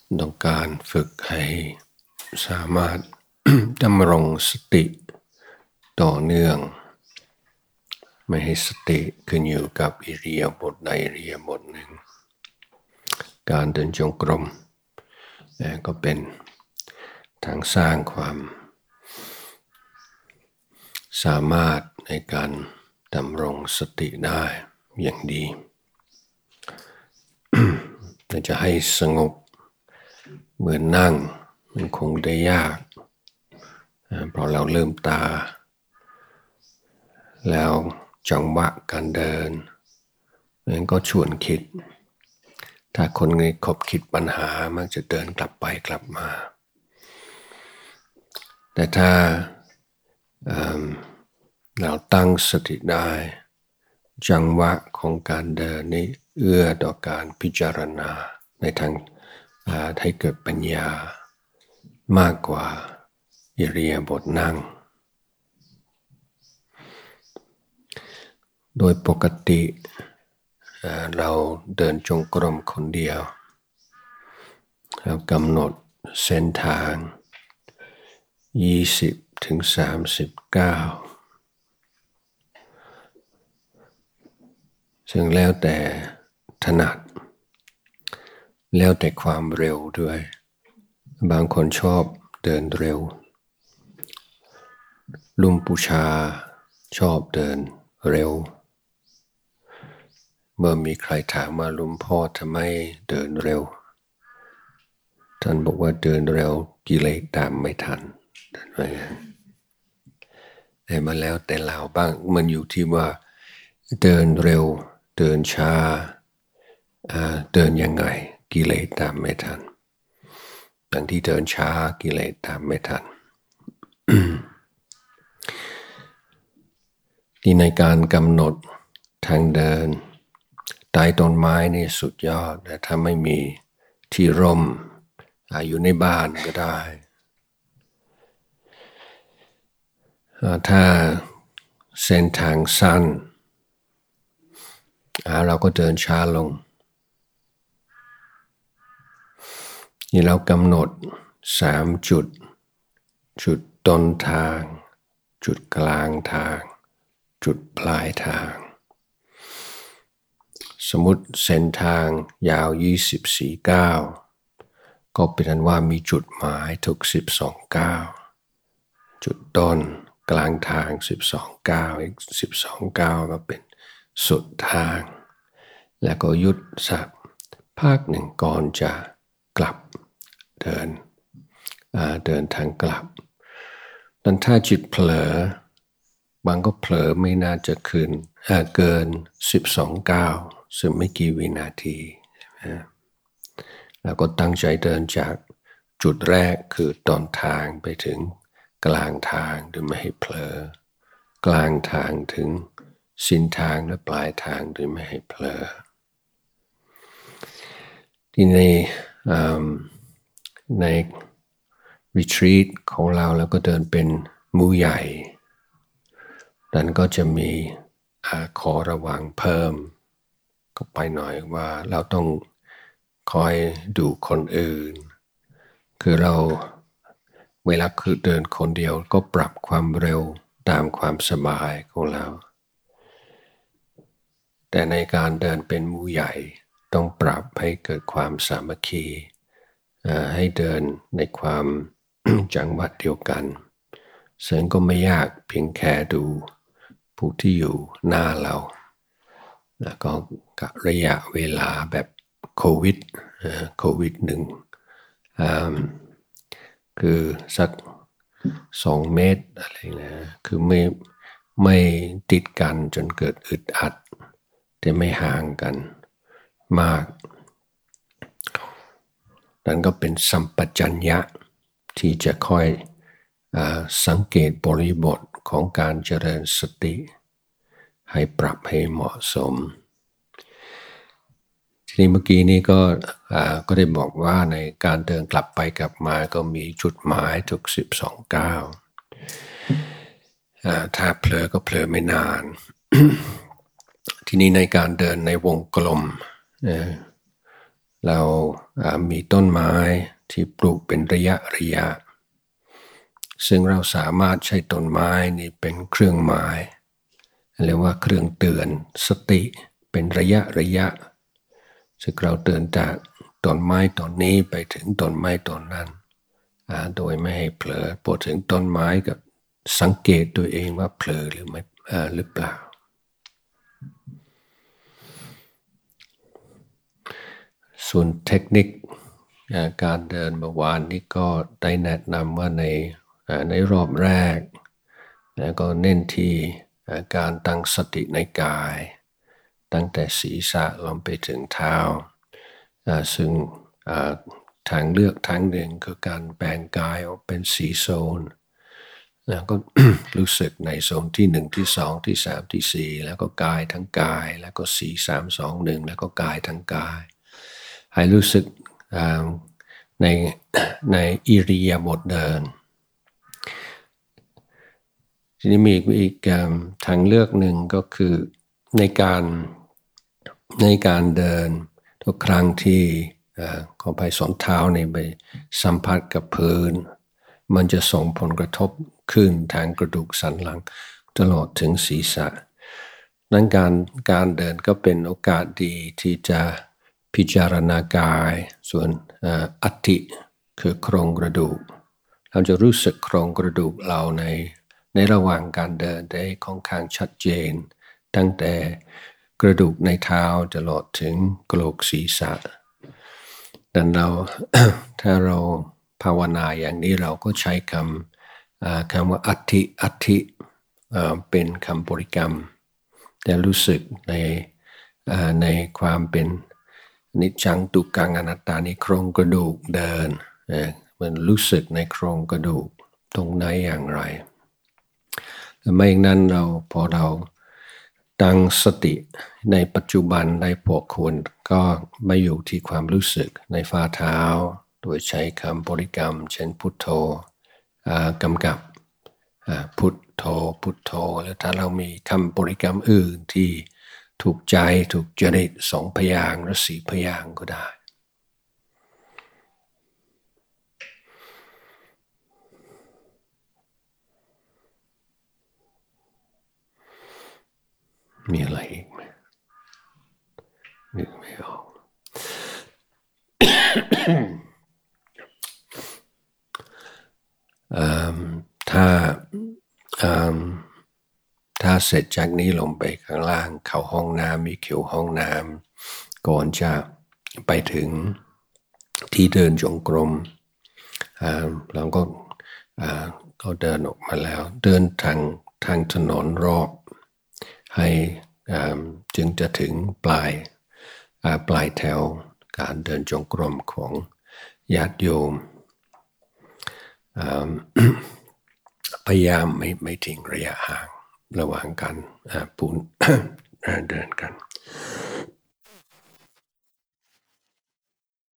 ต้องการฝึกให้สามารถ ดำรงสติต่อเนื่องไม่ให้สติขึ้นอยู่กับอิริยาบถใดอิริยาบถหนึ่งการเดินจงกรมก็เป็นทางสร้างความสามารถในการดำรงสติได้อย่างดี แต่จะให้สงบเหมือนนั่งมันคงได้ยากเพราะเราเริ่มตาแล้วจังหวะการเดินมันก็ชวนคิดถ้าคนไงคบคิดปัญหามักจะเดินกลับไปกลับมาแต่ถ้าเราตั้งสติได้จังหวะของการเดินนี้เอื้อต่อการพิจารณาในทางให้เกิดปัญญามากกว่าอิริยาบถนั่งโดยปกติเราเดินจงกรมคนเดียวเรากำหนดเส้นทาง20 ถึง 39ซึ่งแล้วแต่ถนัดแล้วแต่ความเร็วด้วยบางคนชอบเดินเร็วลุงปูชาชอบเดินเร็วเมื่อมีใครถามว่าลุงพ่อทำไมเดินเร็วท่านบอกว่าเดินเร็วกิเลสตามไม่ทันแต่มาแล้วแต่เราบ้างมันอยู่ที่ว่าเดินเร็วเดินช้าเดินยังไงกิเลสตามไม่ทันอย่างที่เดินช้ากิเลสตามไม่ทัน ที่ในการกำหนดทางเดินใต้ต้นไม้นี่สุดยอดแต่ถ้าไม่มีที่ร่มอยู่ในบ้านก็ได้ถ้าเส้นทางสั้นเราก็เดินช้าลงนี่เรากำหนด3จุดจุดต้นทางจุดกลางทางจุดปลายทางสมมุติเส้นทางยาว24 ก้าวก็เป็นอันว่ามีจุดหมายทุก12 ก้าวจุดต้นกลางทาง12 ก้าวอีก12 ก้าวก็เป็นสุดทางแล้วก็หยุดสักพักหนึ่งก่อนจะกลับเดินทางกลับแต่ถ้าจิตเผลอบางก็เผลอไม่น่าจะเกิน12 ก้าวซึ่งไม่กี่วินาทีแล้วก็ตั้งใจเดินจากจุดแรกคือต้นทางไปถึงกลางทางโดยไม่ให้เผลอกลางทางถึงสิ้นทางและปลายทางโดยไม่ให้เผลอที่ในรีทรีตของเราแล้วก็เดินเป็นหมู่ใหญ่นั้นก็จะมีขอระวังเพิ่มก็ไปหน่อยว่าเราต้องคอยดูคนอื่นคือเราเวลาคือเดินคนเดียวก็ปรับความเร็วตามความสบายของเราแต่ในการเดินเป็นหมู่ใหญ่ต้องปรับให้เกิดความสามัคคีให้เดินในความ จังหวะเดียวกันซึ่งก็ไม่ยากเพียงแค่ดูผู้ที่อยู่หน้าเราแล้วก็กะระยะเวลาแบบโควิด1คือสัก2 เมตรอะไรนะคือไม่ติดกันจนเกิดอึดอัดแต่ไม่ห่างกันมากนั่นก็เป็นสัมปชัญญะที่จะคอยสังเกตบริบทของการเจริญสติให้ปรับให้เหมาะสมทีนี้เมื่อกี้นี้ก็ได้บอกว่าในการเดินกลับไปกลับมาก็มีจุดหมายทุก12 ก้าวถ้าเผลอก็เผลอไม่นาน ทีนี้ในการเดินในวงกลมเรามีต้นไม้ที่ปลูกเป็นระยะซึ่งเราสามารถใช้ต้นไม้นี้เป็นเครื่องหมายเรียกว่าเครื่องเตือนสติเป็นระยะซึ่งเราเตือนจากต้นไม้ต้นนี้ไปถึงต้นไม้ต้นนั้นโดยไม่ให้เผลอพอถึงต้นไม้ก็สังเกตตัวเองว่าเผลอหรือไม่หรือเปล่าส่วนเทคนิคการเดินเมื่อวานนี้ก็ได้แนะนำว่าในรอบแรกก็เน้นที่การตั้งสติในกายตั้งแต่ศีรษะลงไปถึงเท้าซึ่งทางเลือกทางหนึ่งคือการแบ่งกายออกเป็น4โซนแล้วก็ รู้สึกในโซนที่1ที่2ที่3ที่4แล้วก็กายทั้งกายแล้วก็4 3 2 1แล้วก็กายทั้งกายให้รู้สึกในอิริยาบถเดินทีนี้มีอีกทางเลือกหนึ่งก็คือในการเดินทุกครั้งที่ขอไปส้นเท้าในไปสัมผัสกับพื้นมันจะส่งผลกระทบขึ้นทางกระดูกสันหลังตลอดถึงศีรษะนั้นการเดินก็เป็นโอกาสดีที่จะพิจารณากายส่วนอัฐิคือโครงกระดูกเราจะรู้สึกโครงกระดูกเราในระหว่างการเดินได้ค่อนข้างชัดเจนตั้งแต่กระดูกในเท้าตลอดถึงกะโหลกศีรษะดังนั้นเรา ถ้าเราภาวนาอย่างนี้เราก็ใช้คำว่าอัฐิเป็นคำบริกรรมแต่รู้สึกในความเป็นนิจจังทุกขังอนัตตาในโครงกระดูกเดินมันรู้สึกในโครงกระดูกตรงไหนอย่างไรไม่อย่างนั้นพอเราตั้งสติในปัจจุบันได้พอควรก็ไม่อยู่ที่ความรู้สึกในฝ่าเท้าโดยใช้คำบริกรรมเช่นพุทโธกำกับพุทโธพุทโธแล้วถ้าเรามีคำบริกรรมอื่นที่ถูกใจถูกจริต2 พยางค์หรือ4 พยางค์ก็ได้มีอะไรอีกไหมนึกไม่ออกถ้าเสร็จจากนี้ลงไปข้างล่างเข้าห้องน้ำมีคิวห้องน้ำก่อนจะไปถึงที่เดินจงกรมเราก็เดินออกมาแล้วเดินทางถนนรอบให้จึงจะถึงปลายแถวการเดินจงกรมของญาติโยมพยายามไม่ทิ้งระยะห่างระหว่างกันปูน เดินกัน